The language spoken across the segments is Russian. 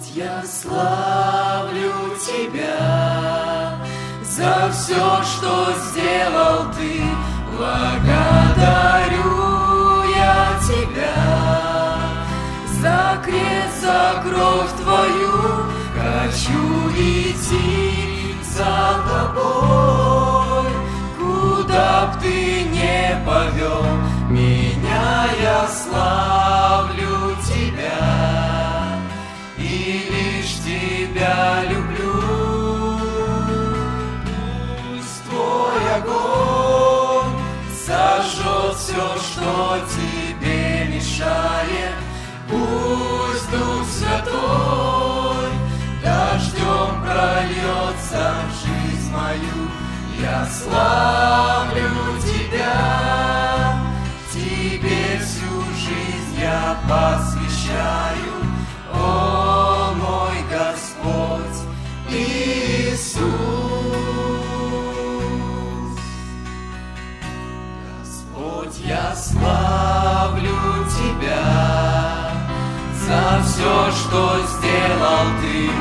я славлю Тебя за все, что сделал Ты. Благодарю я Тебя за крест, за кровь Твою. Хочу идти за Тобой, куда б Ты не повел меня. Я славлю Тебя и лишь Тебя люблю. Пусть Твой огонь сожжет все, что Тебе мешает. Пусть Дух Святой дождем прольется в жизнь мою. Я славлю Тебя, Тебе всю жизнь я посвящаю, о мой Господь Иисус. Господь, я славлю Тебя за все, что сделал Ты.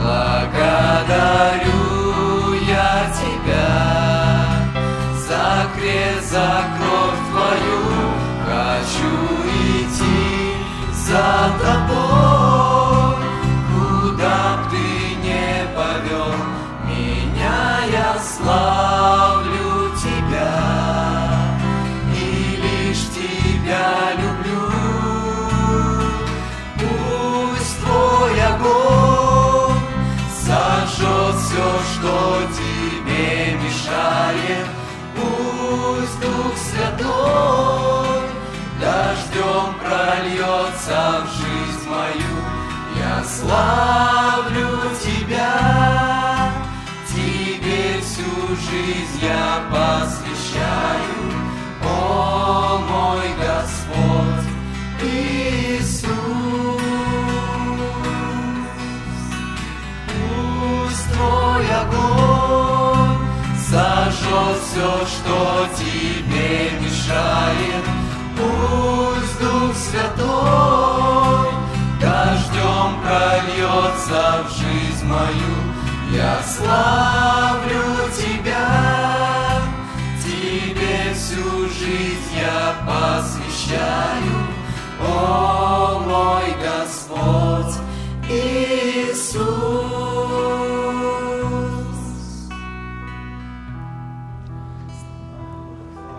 Благодарю я Тебя за крест, за кровь Твою. Хочу идти за Тобой, куда б Ты не повел меня. Я славлю Тебя и лишь Тебя люблю. Пусть Твой огонь сожжет все, что Тебе мешает. Пусть Дух Святой дождем прольется в жизнь мою. Я славлю Тебя, Тебе всю жизнь я посвящаю, о мой Господь Иисус. Пусть Твой огонь сожжет все, что Тебе мешает. Пусть Дух Святой дождем прольется в жизнь мою. Я славлю Тебя, Тебе всю жизнь я посвящаю, о мой Господь Иисус.